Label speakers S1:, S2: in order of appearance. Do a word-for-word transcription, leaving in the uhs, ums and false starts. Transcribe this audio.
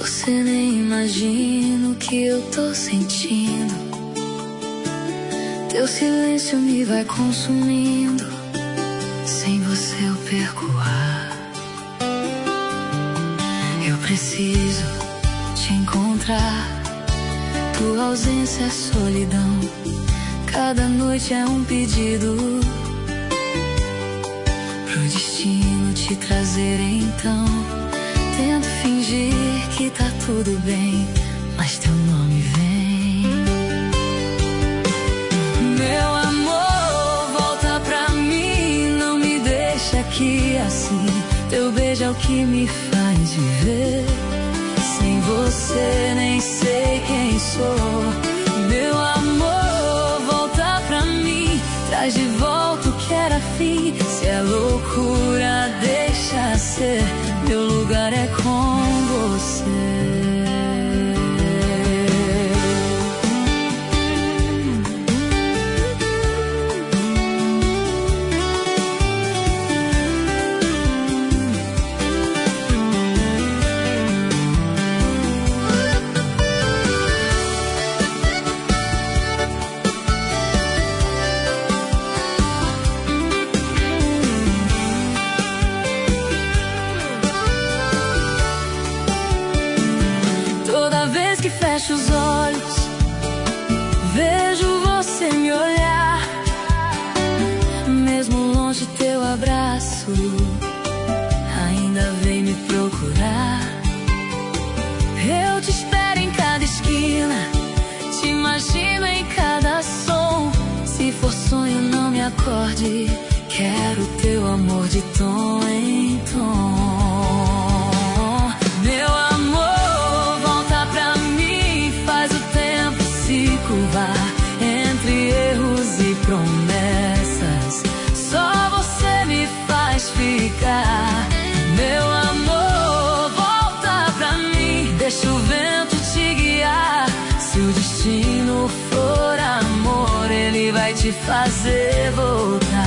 S1: Você nem imagina o que eu tô sentindo. Teu silêncio me vai consumindo. Sem você eu perco o ar. Eu preciso te encontrar. Tua ausência é solidão. Cada noite é um pedido pro destino te trazer então. Tento fingir que tá tudo bem, mas teu nome vem. Meu amor, volta pra mim, não me deixa aqui assim. Teu beijo é o que me faz viver. Sem você nem sei quem sou. Meu amor, volta pra mim, traz de volta o que era fim. Se é loucura, deixa ser. Meu lugar é com você. Fecho os olhos, vejo você me olhar. Mesmo longe teu abraço ainda vem me procurar. Eu te espero em cada esquina, te imagino em cada som. Se for sonho não me acorde, quero teu amor de tom em tom. Meu amor, entre erros e promessas, só você me faz ficar. Meu amor, volta pra mim, deixa o vento te guiar. Se o destino for amor, ele vai te fazer voltar.